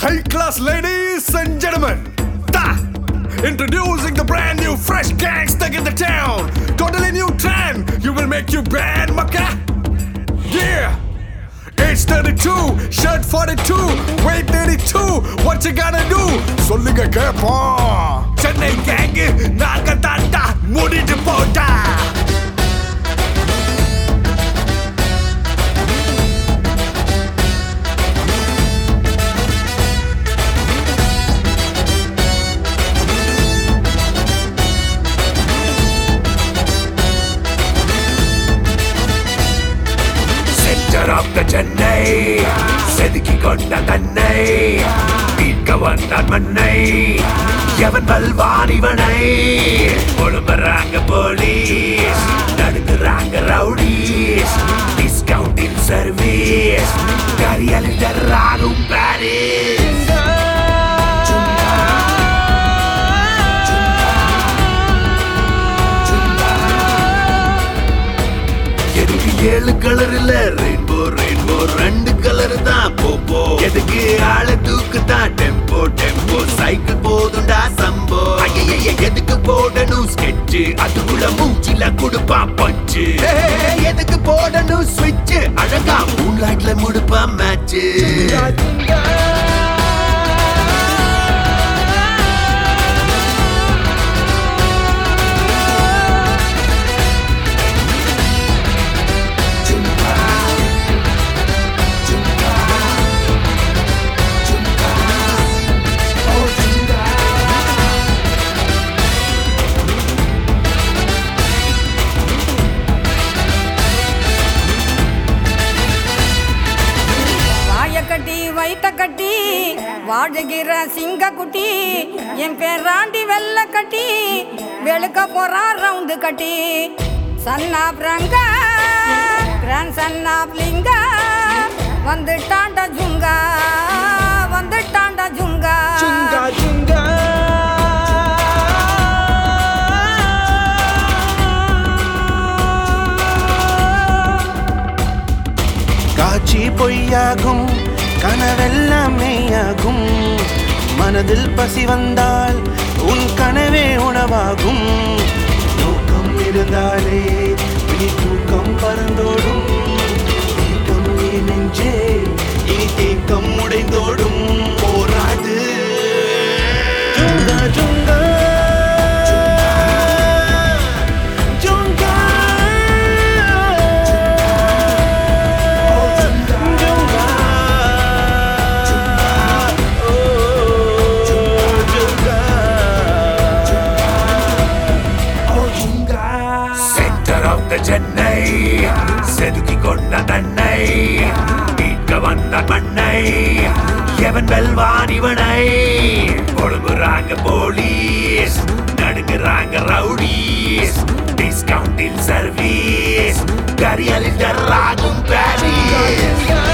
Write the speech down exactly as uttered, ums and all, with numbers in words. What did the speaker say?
High class ladies and gentlemen, ta! Introducing the brand new fresh gangster in the town. Totally new trend, you will make you bad, maka. Yeah, age thirty-two, shirt forty-two, weight thirty-two. What you gonna do? சொல்லுங்க கேப்போம். Chennai gang நாங்க தாண்டா மூடிட்டு போடா. of the Chennai செதுக்கி கொண்ட தன்னை மீட்க வந்தான் மண்ணை எவன் பல்வான் இவனை ஒழும்புறாங்க போலீஸ் நடுங்குறாங்க ரவுடிஸ் டிஸ்கவுண்டில் சர்வீஸ் கரியலில் தர்றாகும் பாரிஸ் ஏழு கலர் இல்ல ரெயின்போ ரெயின்போ ரெண்டு கலர் தான் போப்போ எதுக்கு ஆள தூக்கு தான் டெம்போ டெம்போ சைக்கிள் போதுண்டா சம்போ ஐய எதுக்கு போடணும் ஸ்கெட்ச் அதுக்குள்ள மூச்சில குடுப்பா பஞ்சு எதுக்கு போடணும் ஸ்விட்ச் அழகா மூன்லைட்ல முடுப்பா மேட்ச் கட்டி வைத்த கட்டி வாழுகிற சிங்க குட்டி என் பேராண்டி வெள்ள கட்டி வெளுக்க போறா ரவுண்டு கட்டி சன்னா பிரங்க கிராண்ட் சன்னா பிளிங்க வந்துட்டாண்டா ஜுங்கா வந்துட்டாண்டா ஜுங்கா ஜுங்கா ஜுங்கா காட்சி பொய்யாகும் கனவெல்லாம் மெய்யாகும் மனதில் பசி வந்தால் உன் கனவே உணவாகும் நோக்கம் இருந்தாலே இனி தூக்கம் பறந்தோடும் தேக்கம் நீ நெஞ்சே இனி தேக்கம் உடைந்தோடும் போராடு ஜுங்கா ஜுங்கா சென்னை செதுக்கி கொண்ட தன்னை மீட்க வந்த மண்ணை எவன் வெல்வான் இவனை ஒழுங்குறாங்க போலீஸ் நடுங்குறாங்க ரவுடிஸ் டிஸ்கவுண்டில் சர்வீஸ் கரியலில் தர்றாகும் பாரிஸ்